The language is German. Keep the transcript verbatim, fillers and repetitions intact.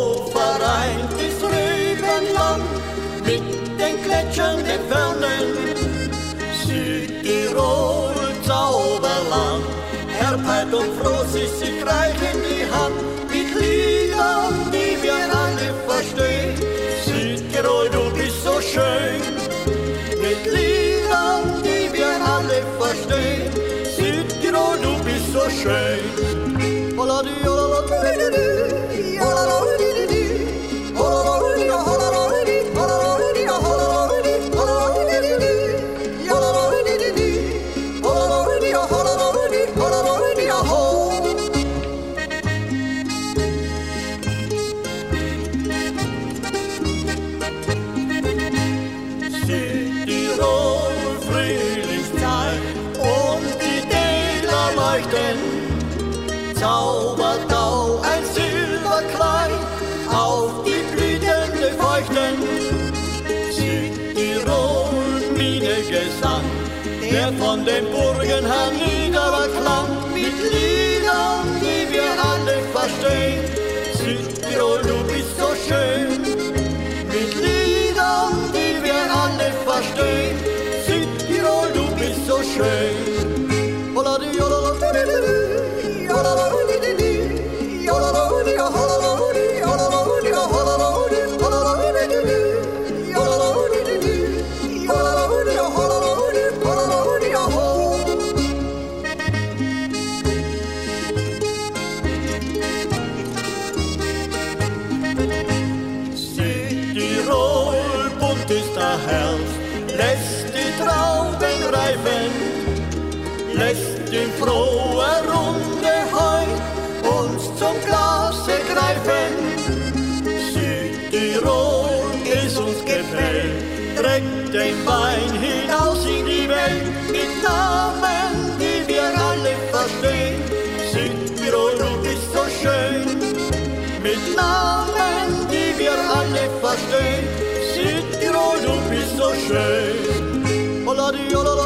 so vereint ist Rübenland mit den Gletschern, den Fernen. Südtirol, Zauberland, Herbheit und Frost ist sich reich in die Hand, mit Liedern, die wir alle verstehen. Südtirol, du bist so schön, mit Liedern, die wir alle verstehen. Südtirol, du bist so schön. Südtirol, Frühlingszeit und die Täler leuchten. Zaubertau, ein Silberkleid auf die blühende Feuchten. Südtirol, Minnegesang, der von den Burgen herniederklang, mit Liedern, die wir alle verstehen. Südtirol, du bist so schön, mit Liedern, die wir alle verstehen. Südtirol, du bist so schön. Südtirol, bunt ist der Herbst, lässt die Trauben reifen, lässt in froher Runde heut uns zum Glase greifen. Südtirol, es uns gefällt, trägt den Wein hinaus in die Welt, mit Namen, die wir alle verstehen. Südtirol, du bist so schön, mit Namen, die wir alle verstehen. Südtirol, du bist so schön.